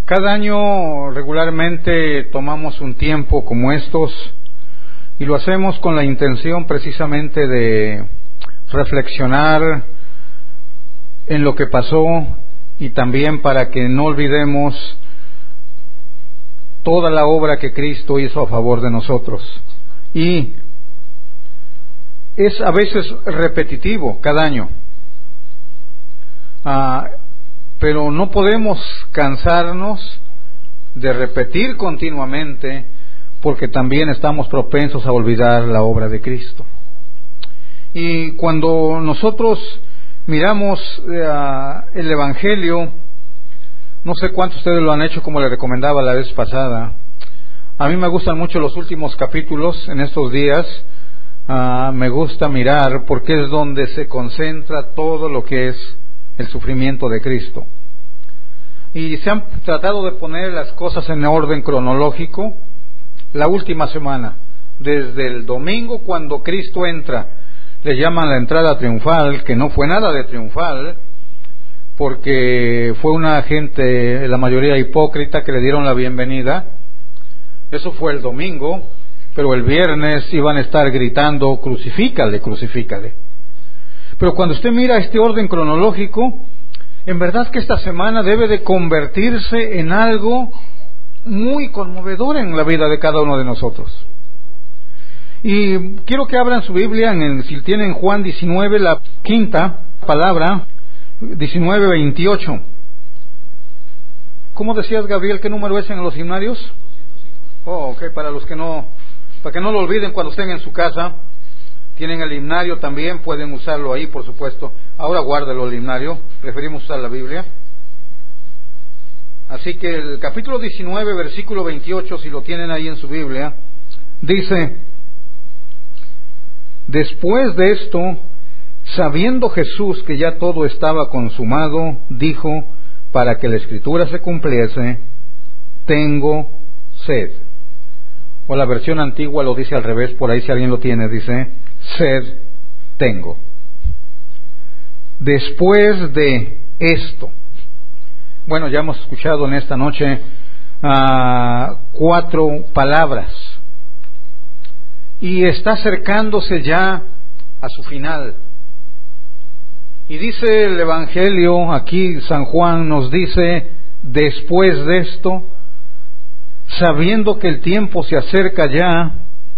Cada año regularmente tomamos un tiempo como estos y lo hacemos con la intención precisamente de reflexionar en lo que pasó y también para que no olvidemos toda la obra que Cristo hizo a favor de nosotros. Y es a veces repetitivo cada año, pero no podemos cansarnos de repetir continuamente porque también estamos propensos a olvidar la obra de Cristo. Y cuando nosotros miramos el Evangelio, no sé cuántos de ustedes lo han hecho como les recomendaba la vez pasada. A mí me gustan mucho los últimos capítulos en estos días. Me gusta mirar porque es donde se concentra todo lo que es el sufrimiento de Cristo. Y se han tratado de poner las cosas en orden cronológico. La última semana, desde el domingo cuando Cristo entra, le llaman la entrada triunfal, que no fue nada de triunfal, porque fue una gente, la mayoría hipócrita, que le dieron la bienvenida. Eso fue el domingo, pero el viernes iban a estar gritando, crucifícale, crucifícale. Pero cuando usted mira este orden cronológico, en verdad que esta semana debe de convertirse en algo muy conmovedor en la vida de cada uno de nosotros. Y quiero que abran su Biblia, si tienen Juan 19, la quinta palabra, 19:28. ¿Cómo decías, Gabriel, qué número es en los himnarios? Para que no lo olviden cuando estén en su casa. Tienen el himnario también, pueden usarlo ahí, por supuesto. Ahora guárdelo el himnario, preferimos usar la Biblia. Así que el capítulo 19, versículo 28, si lo tienen ahí en su Biblia, dice: después de esto, sabiendo Jesús que ya todo estaba consumado, dijo, para que la Escritura se cumpliese, tengo sed. O la versión antigua lo dice al revés, por ahí si alguien lo tiene, dice, sed tengo. Después de esto. Bueno, ya hemos escuchado en esta noche 4 palabras. Y está acercándose ya a su final. Y dice el Evangelio, aquí San Juan nos dice, después de esto, sabiendo que el tiempo se acerca ya,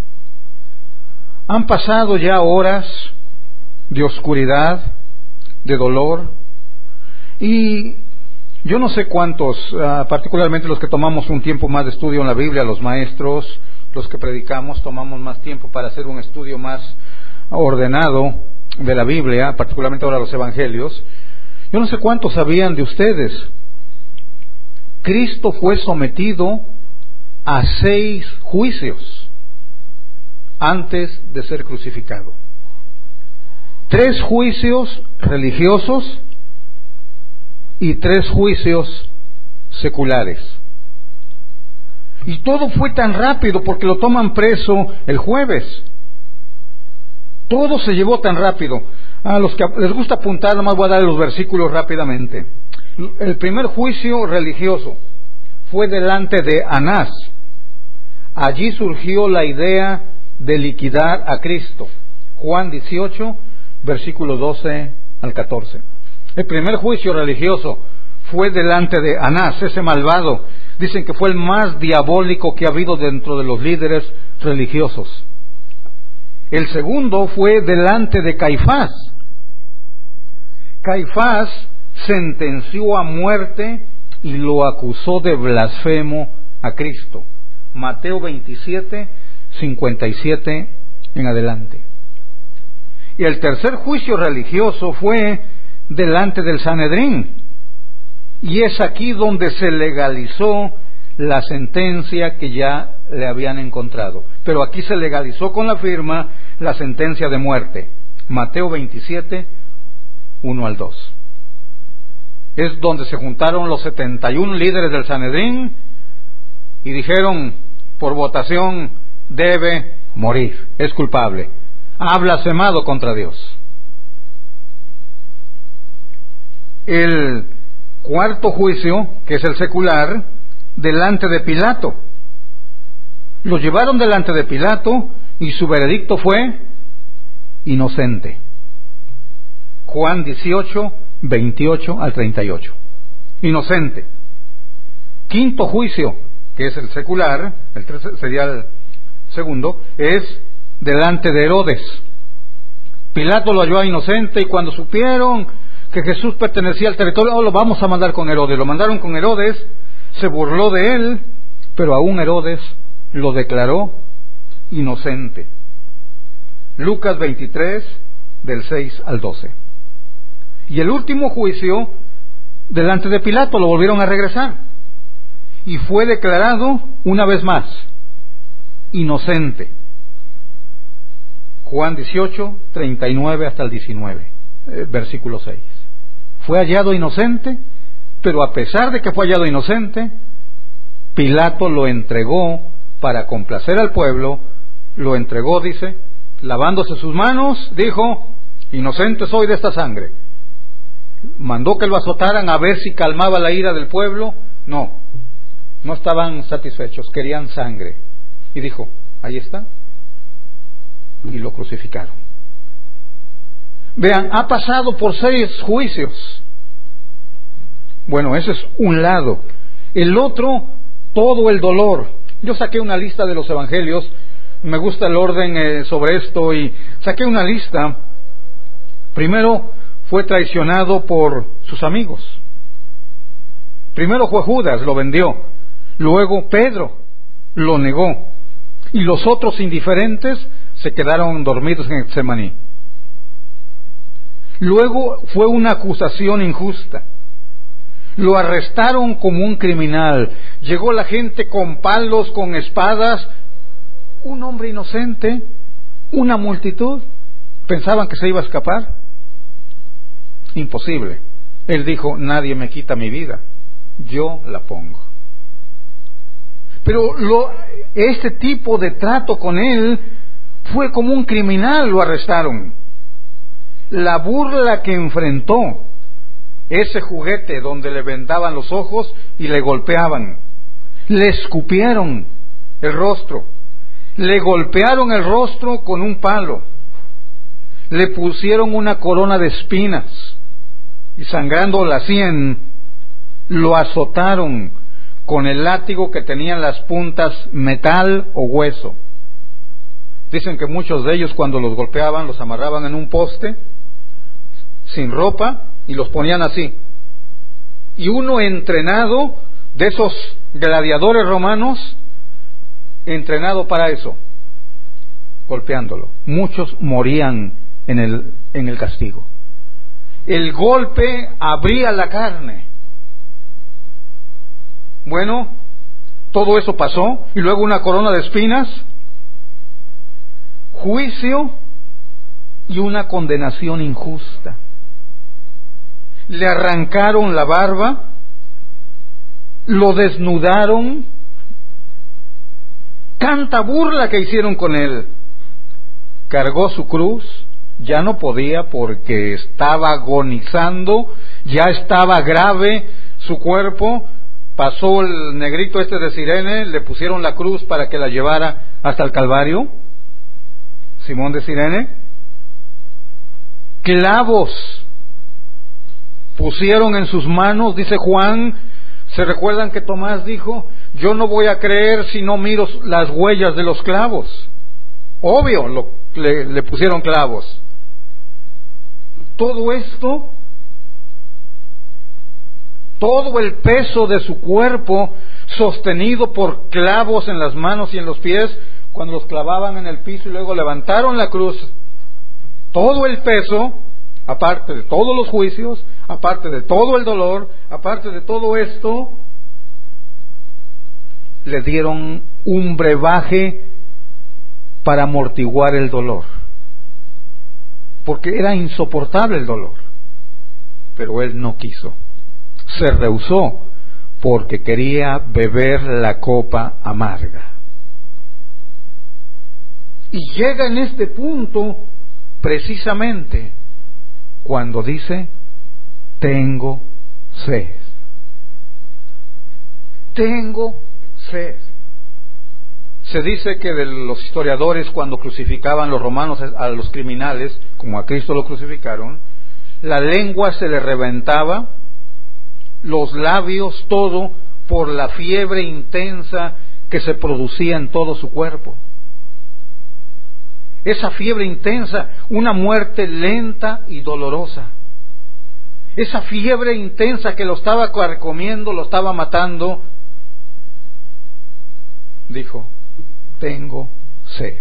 han pasado ya horas de oscuridad, de dolor, y yo no sé cuántos, particularmente los que tomamos un tiempo más de estudio en la Biblia, los maestros, los que predicamos, tomamos más tiempo para hacer un estudio más ordenado de la Biblia, particularmente ahora los Evangelios. Yo no sé cuántos sabían de ustedes. Cristo fue sometido a 6 juicios antes de ser crucificado. 3 juicios religiosos y 3 juicios seculares. Y todo fue tan rápido porque lo toman preso el jueves. Todo se llevó tan rápido. A los que les gusta apuntar, nomás voy a dar los versículos rápidamente. El primer juicio religioso fue delante de Anás. Allí surgió la idea de liquidar a Cristo. Juan 18, versículo 12 al 14. El primer juicio religioso fue delante de Anás, ese malvado. Dicen que fue el más diabólico que ha habido dentro de los líderes religiosos. El segundo fue delante de Caifás. Caifás sentenció a muerte y lo acusó de blasfemo a Cristo. Mateo 27, 57 en adelante. Y el tercer juicio religioso fue delante del Sanedrín. Y es aquí donde se legalizó la sentencia que ya le habían encontrado. Pero aquí se legalizó con la firma la sentencia de muerte. Mateo 27, 1 al 2. Es donde se juntaron los 71 líderes del Sanedrín y dijeron por votación: debe morir, es culpable, ha blasfemado contra Dios. El cuarto juicio, que es el secular, delante de Pilato. Lo llevaron delante de Pilato y su veredicto fue inocente. Juan 18, 28 al 38. Inocente. Quinto juicio, que es el secular, sería el segundo, es delante de Herodes. Pilato lo halló inocente y cuando supieron que Jesús pertenecía al territorio, lo vamos a mandar con Herodes. Lo mandaron con Herodes, se burló de él, pero aún Herodes lo declaró inocente. Lucas 23, del 6 al 12. Y el último juicio, delante de Pilato, lo volvieron a regresar. Y fue declarado una vez más inocente. Juan 18, 39 hasta el 19, versículo 6. Fue hallado inocente, pero a pesar de que fue hallado inocente, Pilato lo entregó para complacer al pueblo, lo entregó, dice, lavándose sus manos, dijo, inocente soy de esta sangre. Mandó que lo azotaran a ver si calmaba la ira del pueblo. No estaban satisfechos, querían sangre. Y dijo, ahí está. Y lo crucificaron. Vean, ha pasado por 6 juicios. Bueno, ese es un lado. El otro, todo el dolor. Yo saqué una lista de los evangelios, me gusta el orden sobre esto, y saqué una lista. Primero fue traicionado por sus amigos. Primero fue Judas, lo vendió. Luego Pedro lo negó. Y los otros indiferentes se quedaron dormidos en Getsemaní. Luego fue una acusación injusta. Lo arrestaron como un criminal. Llegó la gente con palos, con espadas. Un hombre inocente, una multitud. Pensaban que se iba a escapar. Imposible. Él dijo, nadie me quita mi vida, yo la pongo. Pero este tipo de trato con él fue como un criminal, lo arrestaron. La burla que enfrentó, ese juguete donde le vendaban los ojos y le golpeaban, le escupieron el rostro, le golpearon el rostro con un palo, le pusieron una corona de espinas y sangrando la sien, lo azotaron con el látigo que tenían las puntas metal o hueso. Dicen que muchos de ellos cuando los golpeaban los amarraban en un poste sin ropa y los ponían así. Y uno entrenado, de esos gladiadores romanos, entrenado para eso, golpeándolo. Muchos morían en el castigo. El golpe abría la carne. Bueno, todo eso pasó, y luego una corona de espinas, juicio y una condenación injusta. Le arrancaron la barba, lo desnudaron, tanta burla que hicieron con él. Cargó su cruz, ya no podía porque estaba agonizando, ya estaba grave su cuerpo. Pasó el negrito este de Cirene, le pusieron la cruz para que la llevara hasta el Calvario, Simón de Cirene. Clavos pusieron en sus manos, dice Juan. ¿Se recuerdan que Tomás dijo, yo no voy a creer si no miro las huellas de los clavos? Obvio, le pusieron clavos. Todo esto, todo el peso de su cuerpo sostenido por clavos en las manos y en los pies, cuando los clavaban en el piso y luego levantaron la cruz, todo el peso, aparte de todos los juicios, aparte de todo el dolor, aparte de todo esto, le dieron un brebaje para amortiguar el dolor, porque era insoportable el dolor. Pero él no quiso, se rehusó, porque quería beber la copa amarga. Y llega en este punto precisamente cuando dice, tengo sed. tengo sed. Se dice que de los historiadores, cuando crucificaban los romanos a los criminales, como a Cristo lo crucificaron, la lengua se le reventaba, los labios, todo, por la fiebre intensa que se producía en todo su cuerpo. Esa fiebre intensa, una muerte lenta y dolorosa. Esa fiebre intensa que lo estaba carcomiendo, lo estaba matando, dijo: tengo sed.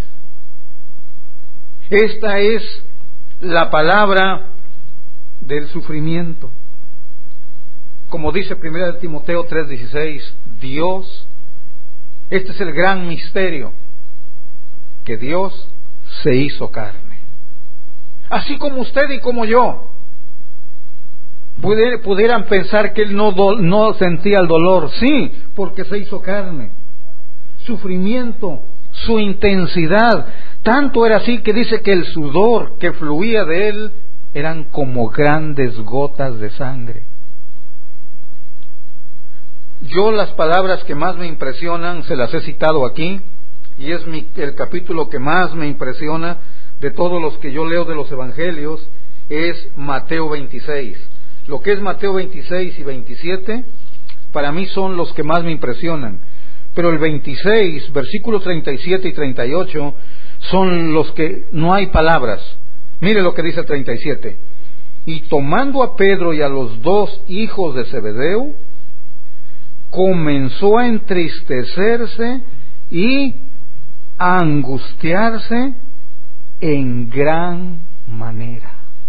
Esta es la palabra del sufrimiento. Como dice 1 Timoteo 3:16, Dios, este es el gran misterio, que Dios se hizo carne. Así como usted y como yo pudieran pensar que Él no sentía el dolor. Sí, porque se hizo carne. Sufrimiento, su intensidad, tanto era así que dice que el sudor que fluía de Él eran como grandes gotas de sangre. Yo las palabras que más me impresionan se las he citado aquí, y es el capítulo que más me impresiona de todos los que yo leo de los evangelios, es Mateo 26. Lo que es Mateo 26 y 27 para mí son los que más me impresionan, pero el 26, versículos 37 y 38 son los que no hay palabras. Mire lo que dice el 37: y tomando a Pedro y a los 2 hijos de Zebedeo, comenzó a entristecerse y a angustiarse en gran manera.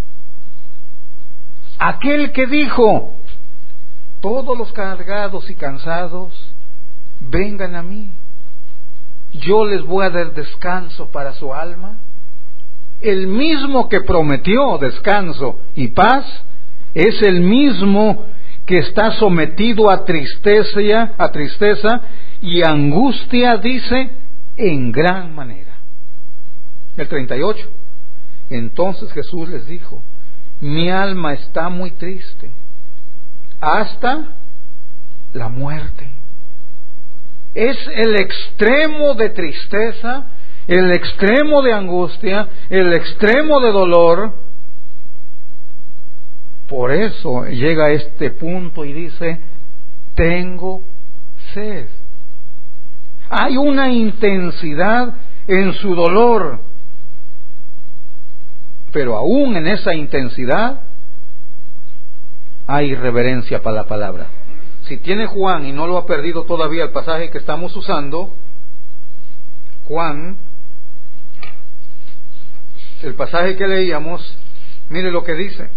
Aquel que dijo: todos los cargados y cansados, vengan a mí, yo les voy a dar descanso para su alma. El mismo que prometió descanso y paz es el mismo que está sometido a tristeza y angustia, dice, en gran manera. El 38. Entonces Jesús les dijo: mi alma está muy triste, hasta la muerte. Es el extremo de tristeza, el extremo de angustia, el extremo de dolor. Por eso llega a este punto y dice: tengo sed. Hay una intensidad en su dolor, pero aún en esa intensidad hay reverencia para la palabra. Si tiene Juan y no lo ha perdido todavía el pasaje que estamos usando, Juan, el pasaje que leíamos, mire lo que dice.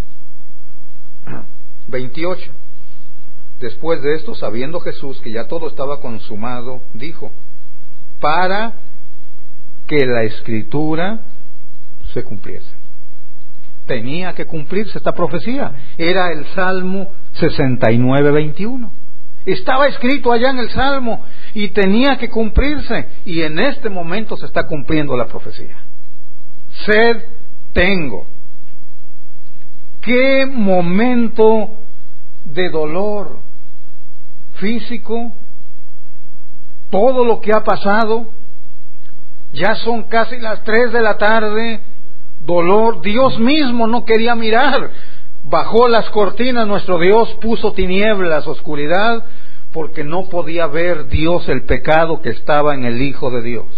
28. Después de esto, sabiendo Jesús que ya todo estaba consumado, dijo: para que la Escritura se cumpliese. Tenía que cumplirse esta profecía. Era el Salmo 69:21. Estaba escrito allá en el Salmo y tenía que cumplirse. Y en este momento se está cumpliendo la profecía. Sed tengo. Qué momento de dolor físico, todo lo que ha pasado. Ya son casi las 3 de la tarde, dolor. Dios mismo no quería mirar, bajó las cortinas, nuestro Dios puso tinieblas, oscuridad, porque no podía ver Dios el pecado que estaba en el Hijo de Dios.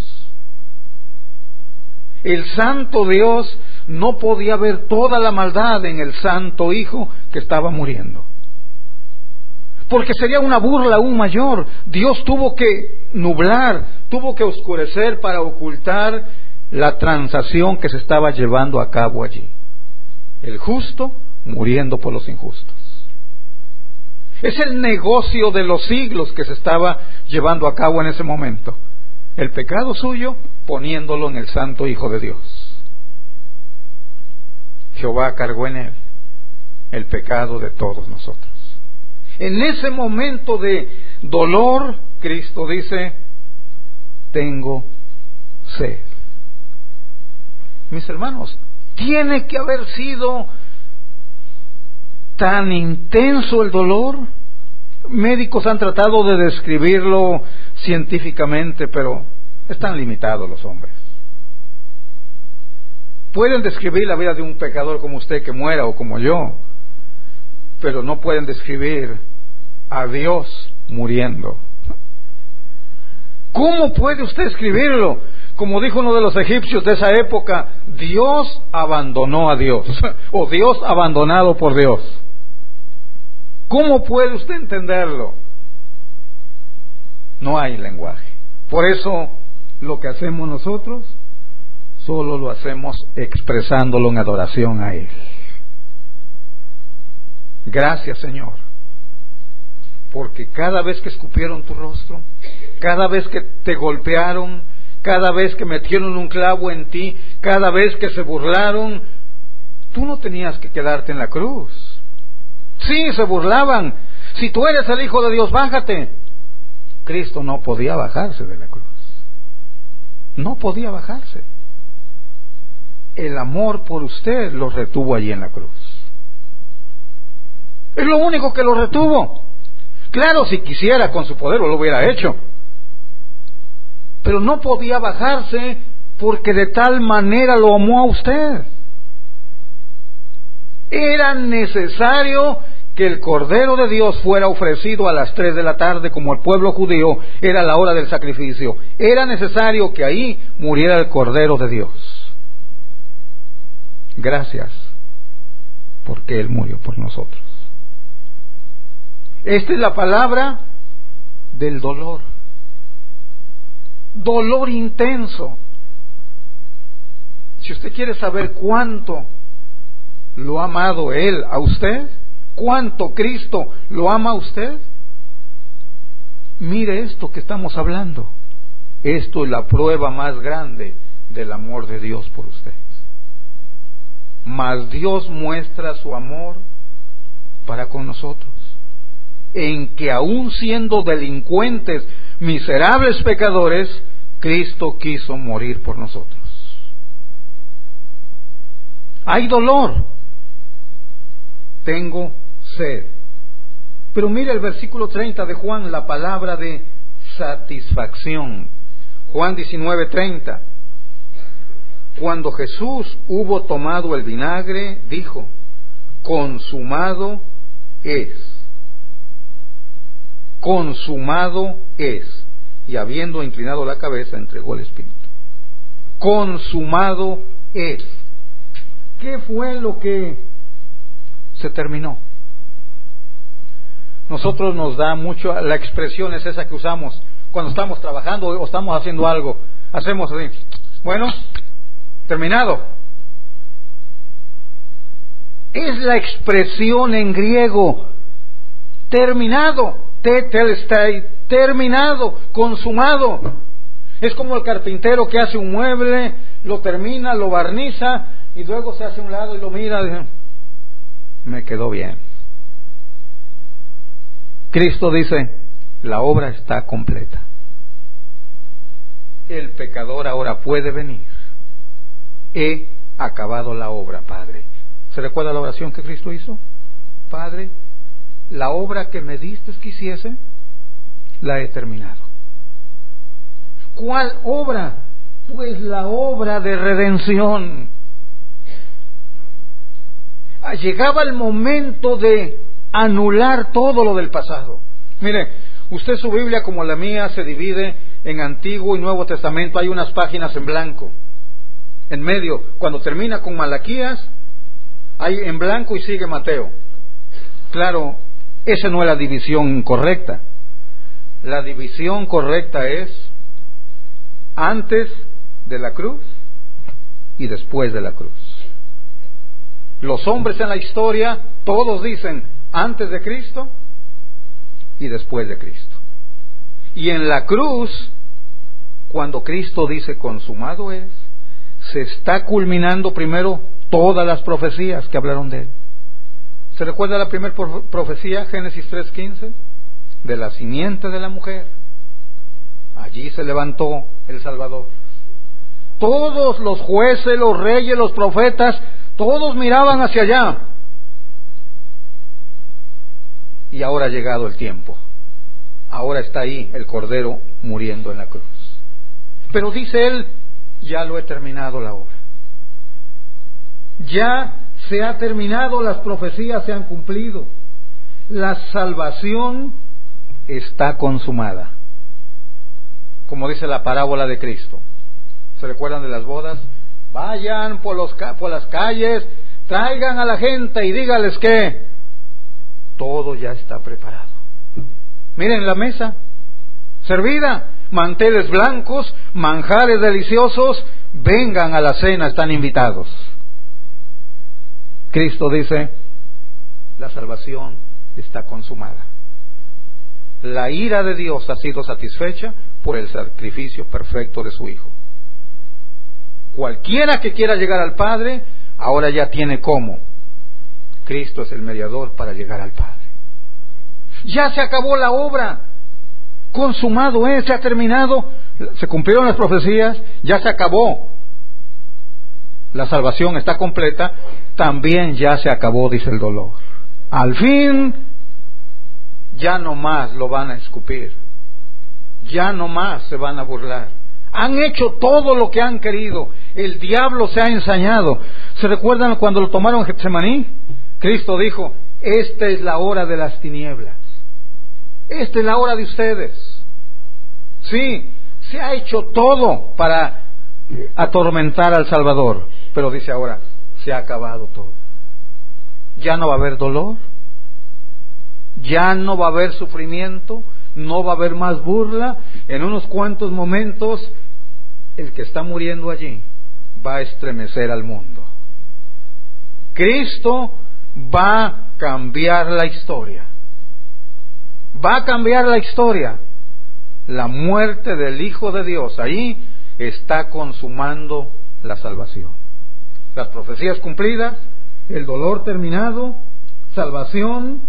El Santo Dios no podía ver toda la maldad en el Santo Hijo que estaba muriendo, porque sería una burla aún mayor. Dios tuvo que nublar, tuvo que oscurecer para ocultar la transacción que se estaba llevando a cabo allí. El justo muriendo por los injustos. Es el negocio de los siglos que se estaba llevando a cabo en ese momento. El pecado suyo poniéndolo en el Santo Hijo de Dios. Jehová cargó en él el pecado de todos nosotros. En ese momento de dolor, Cristo dice: tengo sed. Mis hermanos, tiene que haber sido tan intenso el dolor Médicos han tratado de describirlo científicamente, pero están limitados los hombres. Pueden describir la vida de un pecador como usted que muera o como yo, pero no pueden describir a Dios muriendo. ¿Cómo puede usted escribirlo? Como dijo uno de los egipcios de esa época, Dios abandonó a Dios, o Dios abandonado por Dios. ¿Cómo puede usted entenderlo? No hay lenguaje. Por eso, lo que hacemos nosotros, solo lo hacemos expresándolo en adoración a Él. Gracias, Señor, porque cada vez que escupieron tu rostro, cada vez que te golpearon, cada vez que metieron un clavo en ti, cada vez que se burlaron, tú no tenías que quedarte en la cruz. Sí, se burlaban. Si tú eres el Hijo de Dios, bájate. Cristo no podía bajarse de la cruz. No podía bajarse. El amor por usted lo retuvo allí en la cruz. Es lo único que lo retuvo. Claro, si quisiera con su poder lo hubiera hecho. Pero no podía bajarse porque de tal manera lo amó a usted. Era necesario que el Cordero de Dios fuera ofrecido a las 3 de la tarde, como el pueblo judío era la hora del sacrificio. Era necesario que ahí muriera el Cordero de Dios. Gracias, porque Él murió por nosotros. Esta es la palabra del dolor. Dolor intenso. Si usted quiere saber cuánto lo ha amado Él a usted, cuánto Cristo lo ama a usted, mire esto que estamos hablando. Esto es la prueba más grande del amor de Dios por ustedes. Mas Dios muestra su amor para con nosotros, en que aun siendo delincuentes, miserables pecadores, Cristo quiso morir por nosotros. Hay dolor. Tengo sed. Pero mire el versículo 30 de Juan, la palabra de satisfacción. Juan 19:30. Cuando Jesús hubo tomado el vinagre, dijo: consumado es. Consumado es. Y habiendo inclinado la cabeza, entregó el Espíritu. Consumado es. ¿Qué fue lo que se terminó? Nosotros nos da mucho, la expresión es esa que usamos cuando estamos trabajando o estamos haciendo algo. Hacemos así: bueno, terminado. Es la expresión en griego terminado, tetelestai, terminado, consumado. Es como el carpintero que hace un mueble, lo termina, lo barniza y luego se hace a un lado y lo mira y dice: me quedó bien. Cristo dice: la obra está completa. El pecador ahora puede venir. He acabado la obra, Padre. ¿Se recuerda la oración que Cristo hizo? Padre, la obra que me diste que hiciese, la he terminado. ¿Cuál obra? Pues la obra de redención. Llegaba el momento de anular todo lo del pasado. Mire, usted su Biblia como la mía se divide en Antiguo y Nuevo Testamento. Hay unas páginas en blanco. En medio, cuando termina con Malaquías, hay en blanco y sigue Mateo. Claro, esa no es la división correcta. La división correcta es antes de la cruz y después de la cruz. Los hombres en la historia, todos dicen antes de Cristo y después de Cristo. Y en la cruz, cuando Cristo dice consumado es, se está culminando primero todas las profecías que hablaron de Él. ¿Se recuerda la primera profecía, Génesis 3:15? De la simiente de la mujer. Allí se levantó el Salvador. Todos los jueces, los reyes, los profetas, todos miraban hacia allá. y ahora ha llegado el tiempo. Ahora está ahí el Cordero muriendo en la cruz. Pero dice él, ya lo he terminado la obra. Ya se ha terminado, las profecías se han cumplido. La salvación está consumada. Como dice la parábola de Cristo. ¿Se recuerdan de las bodas? Vayan por las calles, traigan a la gente y dígales que todo ya está preparado. Miren la mesa, servida, manteles blancos, manjares deliciosos, vengan a la cena, están invitados. Cristo dice, la salvación está consumada. La ira de Dios ha sido satisfecha por el sacrificio perfecto de su Hijo. Cualquiera que quiera llegar al Padre, ahora ya tiene cómo. Cristo es el mediador para llegar al Padre. Ya se acabó la obra. Consumado es, se ha terminado. Se cumplieron las profecías, ya se acabó. La salvación está completa. También ya se acabó, dice el dolor. Al fin, ya no más lo van a escupir. Ya no más se van a burlar. Han hecho todo lo que han querido. El diablo se ha ensañado. ¿Se recuerdan cuando lo tomaron en Getsemaní? Cristo dijo, esta es la hora de las tinieblas. Esta es la hora de ustedes. Sí, se ha hecho todo para atormentar al Salvador. Pero dice ahora, se ha acabado todo. Ya no va a haber dolor. Ya no va a haber sufrimiento. No va a haber más burla. En unos cuantos momentos, el que está muriendo allí va a estremecer al mundo. Cristo va a cambiar la historia. Va a cambiar la historia. La muerte del Hijo de Dios, ahí está consumando la salvación. Las profecías cumplidas, el dolor terminado, salvación,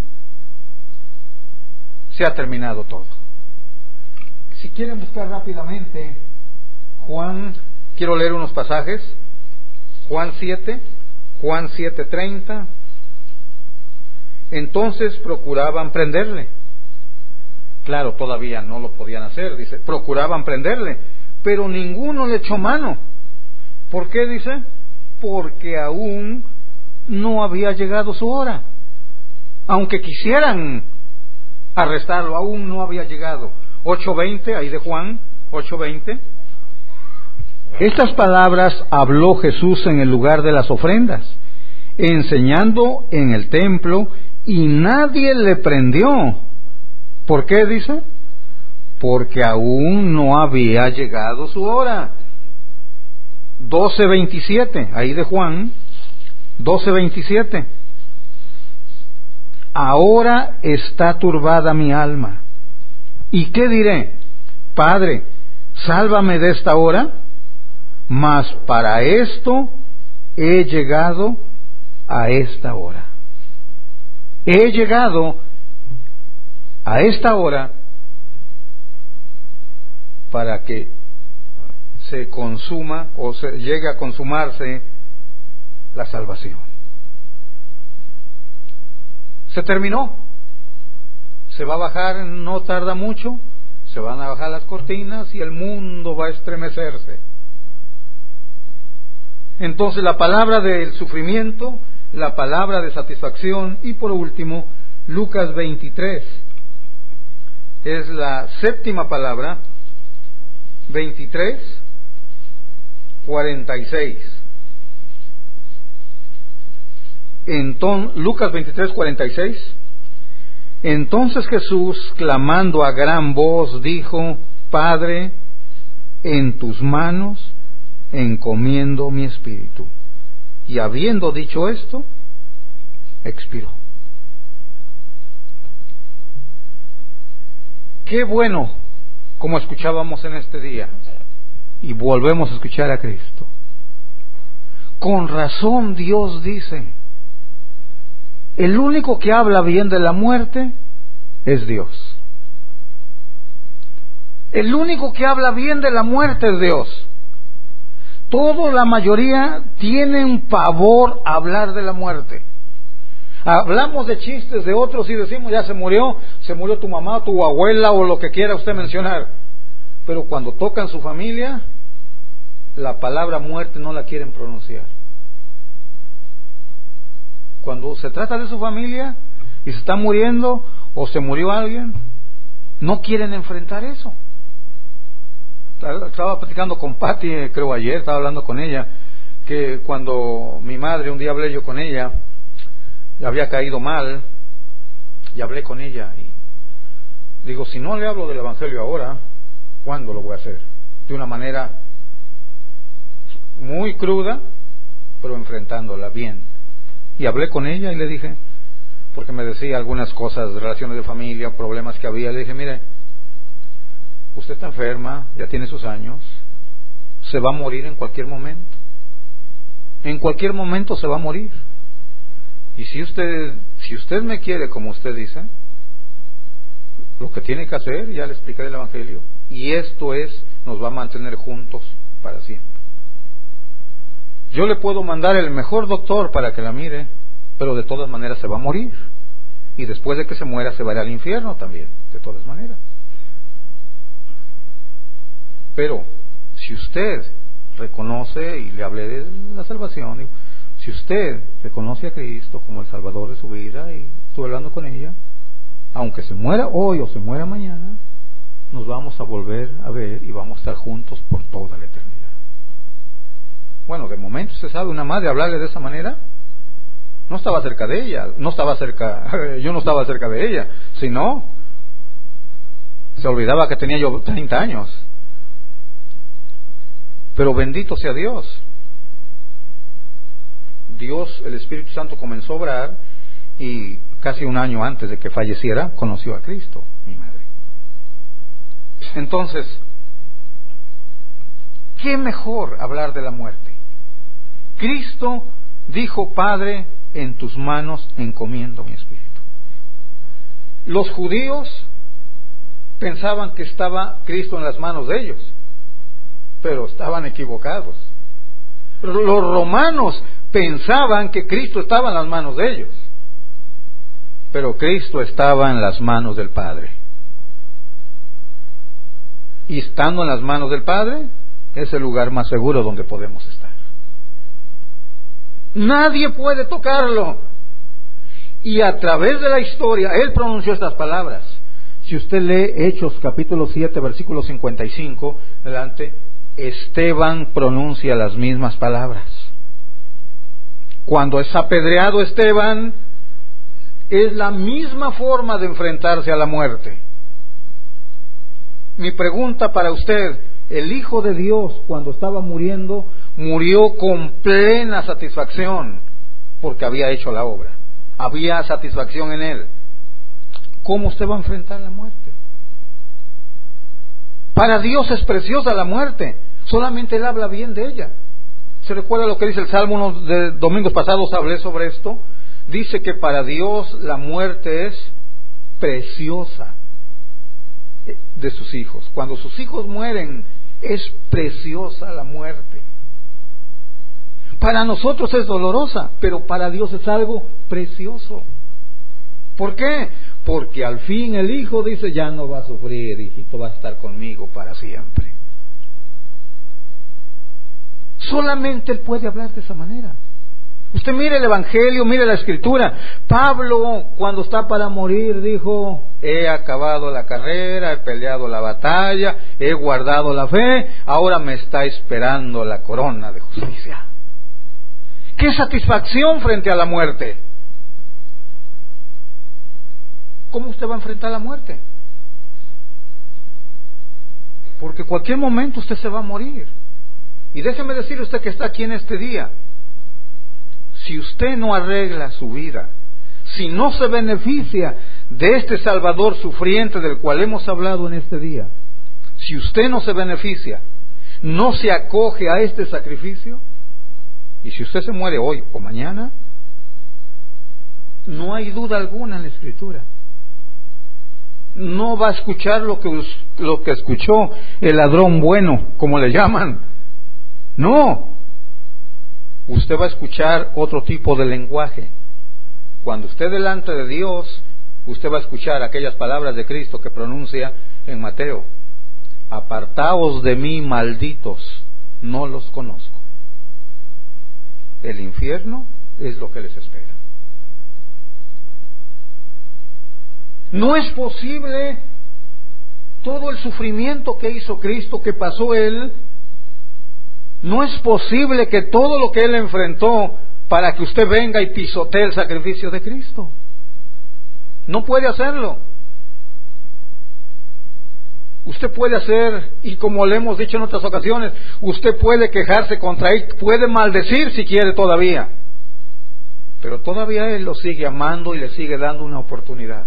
se ha terminado todo. Si quieren buscar rápidamente Juan, quiero leer unos pasajes. Juan 7:30. Entonces procuraban prenderle. Claro, todavía no lo podían hacer, dice. Procuraban prenderle, pero ninguno le echó mano. ¿Por qué, dice? Porque aún no había llegado su hora. Aunque quisieran arrestarlo, aún no había llegado. 8:20, ahí de Juan, 8:20. Estas palabras habló Jesús en el lugar de las ofrendas, enseñando en el templo, y nadie le prendió. ¿Por qué, dice? Porque aún no había llegado su hora. 12:27, ahí de Juan, 12:27. Ahora está turbada mi alma. ¿Y qué diré? Padre, sálvame de esta hora. Mas para esto he llegado a esta hora. He llegado a esta hora para que se consuma o se llegue a consumarse la salvación. Se terminó. Se va a bajar, no tarda mucho, se van a bajar las cortinas y el mundo va a estremecerse. Entonces la palabra del sufrimiento, la palabra de satisfacción, y por último Lucas 23 es la séptima palabra. 23:46. Entonces, Lucas 23:46. Entonces Jesús, clamando a gran voz, dijo: Padre, en tus manos encomiendo mi espíritu. Y habiendo dicho esto, expiró. Qué bueno, como escuchábamos en este día, y volvemos a escuchar a Cristo. Con razón Dios dice, el único que habla bien de la muerte es Dios. El único que habla bien de la muerte es Dios. La mayoría tienen pavor a hablar de la muerte. Hablamos de chistes de otros y decimos, ya se murió tu mamá, tu abuela o lo que quiera usted mencionar. Pero cuando tocan su familia, la palabra muerte no la quieren pronunciar. Cuando se trata de su familia y se está muriendo o se murió alguien, no quieren enfrentar eso. Estaba platicando con Patti, creo ayer, estaba hablando con ella, que cuando mi madre, un día hablé yo con ella, había caído mal, y hablé con ella, y digo, si no le hablo del Evangelio ahora, ¿cuándo lo voy a hacer? De una manera muy cruda, pero enfrentándola bien. Y hablé con ella y le dije, porque me decía algunas cosas, relaciones de familia, problemas que había, le dije, mire, usted está enferma, ya tiene sus años, se va a morir en cualquier momento. En cualquier momento se va a morir. Y si usted me quiere como usted dice, lo que tiene que hacer, ya le expliqué el Evangelio, y esto nos va a mantener juntos para siempre. Yo le puedo mandar el mejor doctor para que la mire, pero de todas maneras se va a morir. Y después de que se muera se va a ir al infierno también, de todas maneras. Pero si usted reconoce, y le hablé de la salvación, digo, si usted reconoce a Cristo como el Salvador de su vida, y estuve hablando con ella, aunque se muera hoy o se muera mañana, nos vamos a volver a ver y vamos a estar juntos por toda la eternidad. Bueno, de momento usted sabe, una madre hablarle de esa manera, no estaba cerca de ella, yo no estaba cerca de ella, sino se olvidaba que tenía yo 30 años. Pero bendito sea Dios. Dios, el Espíritu Santo comenzó a obrar, y casi un año antes de que falleciera conoció a Cristo, mi madre. Entonces, ¿qué mejor hablar de la muerte? Cristo dijo, Padre, en tus manos encomiendo mi espíritu. Los judíos pensaban que estaba Cristo en las manos de ellos, pero estaban equivocados. Los romanos pensaban que Cristo estaba en las manos de ellos, pero Cristo estaba en las manos del Padre. Y estando en las manos del Padre, es el lugar más seguro donde podemos estar. Nadie puede tocarlo. Y a través de la historia, Él pronunció estas palabras. Si usted lee Hechos capítulo 7, versículo 55, adelante, Esteban pronuncia las mismas palabras. Cuando es apedreado Esteban, es la misma forma de enfrentarse a la muerte. Mi pregunta para usted, el Hijo de Dios, cuando estaba muriendo, murió con plena satisfacción, porque había hecho la obra. Había satisfacción en Él. ¿Cómo usted va a enfrentar la muerte? Para Dios es preciosa la muerte, solamente Él habla bien de ella. ¿Se recuerda lo que dice el Salmo? Unos de domingos pasados hablé sobre esto. Dice que para Dios la muerte es preciosa de sus hijos. Cuando sus hijos mueren, es preciosa la muerte. Para nosotros es dolorosa, pero para Dios es algo precioso. ¿Por qué? Porque al fin el Hijo dice, ya no va a sufrir, hijito, va a estar conmigo para siempre. Solamente Él puede hablar de esa manera. Usted mire el Evangelio, mire la Escritura. Pablo, cuando está para morir, dijo, he acabado la carrera, he peleado la batalla, he guardado la fe, ahora me está esperando la corona de justicia. ¡Qué satisfacción frente a la muerte! ¿Cómo usted va a enfrentar la muerte? Porque en cualquier momento usted se va a morir. Y déjeme decirle usted que está aquí en este día, si usted no arregla su vida, si no se beneficia de este Salvador sufriente del cual hemos hablado en este día, si usted no se beneficia, no se acoge a este sacrificio, y si usted se muere hoy o mañana, no hay duda alguna en la Escritura, no va a escuchar lo que escuchó el ladrón bueno, como le llaman. No, usted va a escuchar otro tipo de lenguaje. Cuando esté delante de Dios, usted va a escuchar aquellas palabras de Cristo que pronuncia en Mateo: apartaos de mí, malditos, no los conozco. El infierno es lo que les espera. No es posible todo el sufrimiento que hizo Cristo, que pasó Él. No es posible que todo lo que Él enfrentó para que usted venga y pisotee el sacrificio de Cristo. No puede hacerlo. Usted puede hacer, y como le hemos dicho en otras ocasiones, usted puede quejarse contra Él, puede maldecir si quiere todavía, pero todavía Él lo sigue amando y le sigue dando una oportunidad.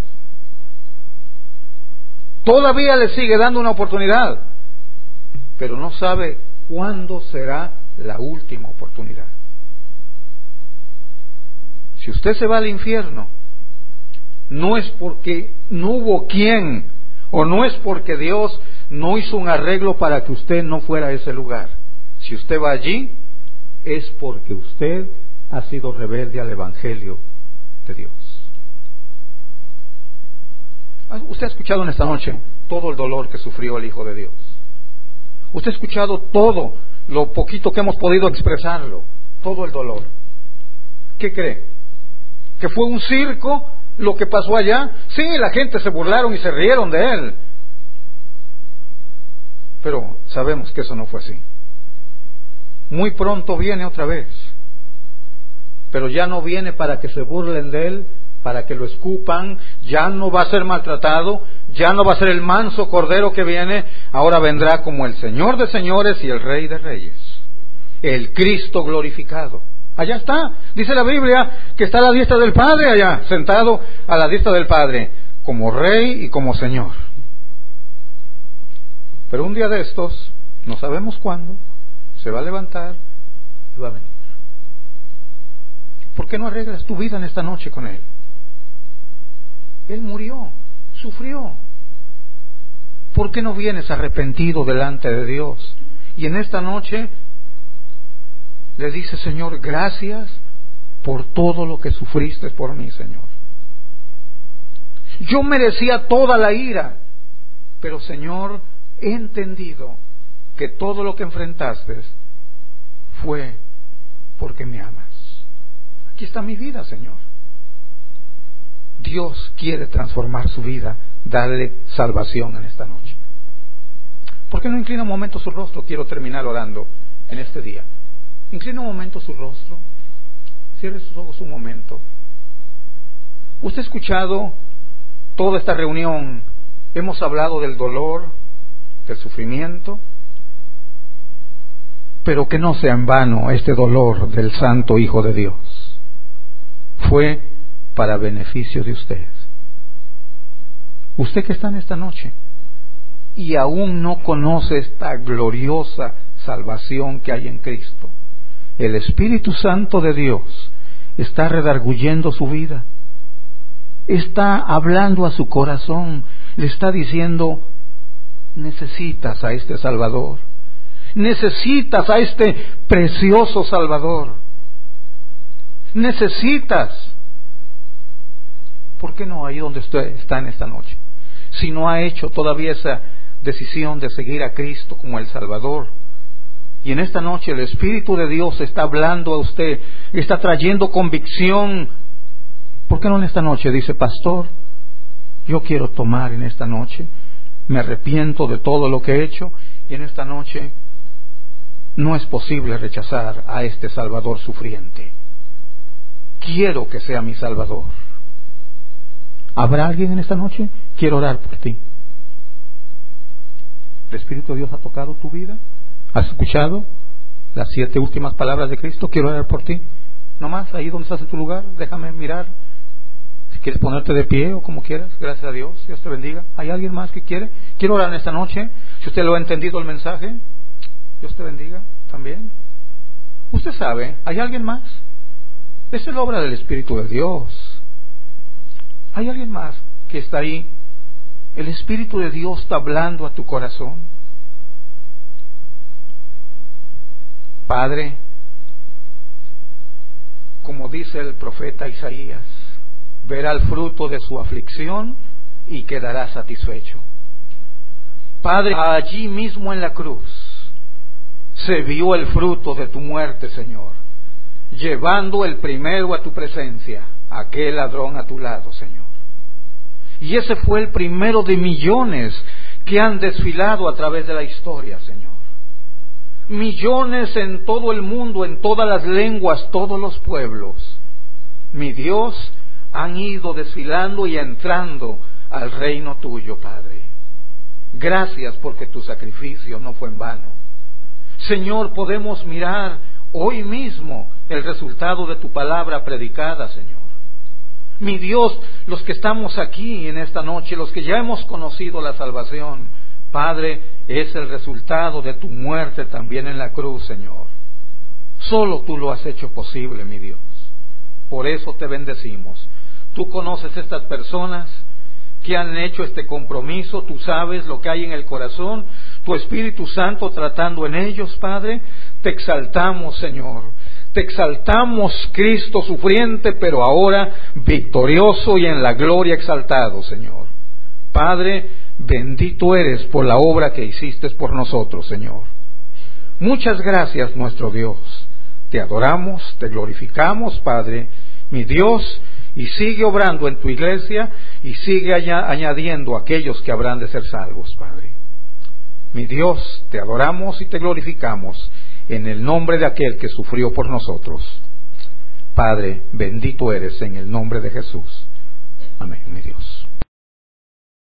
Todavía le sigue dando una oportunidad, pero no sabe cuándo será la última oportunidad. Si usted se va al infierno, no es porque no hubo quien, o no es porque Dios no hizo un arreglo para que usted no fuera a ese lugar. Si usted va allí, es porque usted ha sido rebelde al Evangelio de Dios. Usted ha escuchado en esta noche todo el dolor que sufrió el Hijo de Dios. Usted ha escuchado todo lo poquito que hemos podido expresarlo, todo el dolor. ¿Qué cree? ¿Que fue un circo lo que pasó allá? Sí, la gente se burlaron y se rieron de Él, pero sabemos que eso no fue así. Muy pronto viene otra vez, pero ya no viene para que se burlen de Él, para que lo escupan. Ya no va a ser maltratado, ya no va a ser el manso cordero que viene. Ahora vendrá como el Señor de señores y el Rey de reyes, el Cristo glorificado. Allá está, dice la Biblia, que está a la diestra del Padre allá, sentado a la diestra del Padre, como Rey y como Señor. Pero un día de estos, no sabemos cuándo, se va a levantar y va a venir. ¿Por qué no arreglas tu vida en esta noche con Él? Él murió, sufrió. ¿Por qué no vienes arrepentido delante de Dios? Y en esta noche le dice: Señor, gracias por todo lo que sufriste por mí, Señor. Yo merecía toda la ira, pero Señor, he entendido que todo lo que enfrentaste fue porque me amas. Aquí está mi vida, Señor. Dios quiere transformar su vida, darle salvación en esta noche. ¿Por qué no inclina un momento su rostro? Quiero terminar orando en este día. Inclina un momento su rostro, cierre sus ojos un momento. Usted ha escuchado toda esta reunión, hemos hablado del dolor, del sufrimiento, pero que no sea en vano este dolor del Santo Hijo de Dios. Fue para beneficio de ustedes. Usted que está en esta noche y aún no conoce esta gloriosa salvación que hay en Cristo, el Espíritu Santo de Dios está redarguyendo su vida, está hablando a su corazón, le está diciendo: necesitas a este Salvador, necesitas a este precioso Salvador, necesitas. ¿Por qué no ahí donde usted está en esta noche? Si no ha hecho todavía esa decisión de seguir a Cristo como el Salvador, y en esta noche el Espíritu de Dios está hablando a usted, está trayendo convicción, ¿por qué no en esta noche dice: pastor, yo quiero tomar en esta noche, me arrepiento de todo lo que he hecho, y en esta noche no es posible rechazar a este Salvador sufriente? Quiero que sea mi Salvador. ¿Habrá alguien en esta noche? Quiero orar por ti. ¿El Espíritu de Dios ha tocado tu vida? ¿Has escuchado las 7 últimas palabras de Cristo? Quiero orar por ti. Nomás ahí donde estás en tu lugar, déjame mirar. Si quieres ponerte de pie o como quieras, gracias a Dios, Dios te bendiga. ¿Hay alguien más que quiere? Quiero orar en esta noche. Si usted lo ha entendido el mensaje, Dios te bendiga también. Usted sabe, ¿hay alguien más? Esa es la obra del Espíritu de Dios. ¿Hay alguien más que está ahí? El Espíritu de Dios está hablando a tu corazón. Padre, como dice el profeta Isaías, verá el fruto de su aflicción y quedará satisfecho. Padre, allí mismo en la cruz se vio el fruto de tu muerte, Señor, llevando el primero a tu presencia, aquel ladrón a tu lado, Señor. Y ese fue el primero de millones que han desfilado a través de la historia, Señor. Millones en todo el mundo, en todas las lenguas, todos los pueblos. Mi Dios, han ido desfilando y entrando al reino tuyo, Padre. Gracias porque tu sacrificio no fue en vano. Señor, podemos mirar hoy mismo el resultado de tu palabra predicada, Señor. Mi Dios, los que estamos aquí en esta noche, los que ya hemos conocido la salvación, Padre, es el resultado de tu muerte también en la cruz, Señor. Solo tú lo has hecho posible, mi Dios. Por eso te bendecimos. Tú conoces estas personas que han hecho este compromiso, tú sabes lo que hay en el corazón, tu Espíritu Santo tratando en ellos, Padre. Te exaltamos, Señor. Te exaltamos, Cristo sufriente, pero ahora victorioso y en la gloria exaltado, Señor. Padre, bendito eres por la obra que hiciste por nosotros, Señor. Muchas gracias, nuestro Dios. Te adoramos, te glorificamos, Padre, mi Dios, y sigue obrando en tu iglesia y sigue añadiendo a aquellos que habrán de ser salvos, Padre. Mi Dios, te adoramos y te glorificamos en el nombre de aquel que sufrió por nosotros. Padre, bendito eres en el nombre de Jesús. Amén, mi Dios.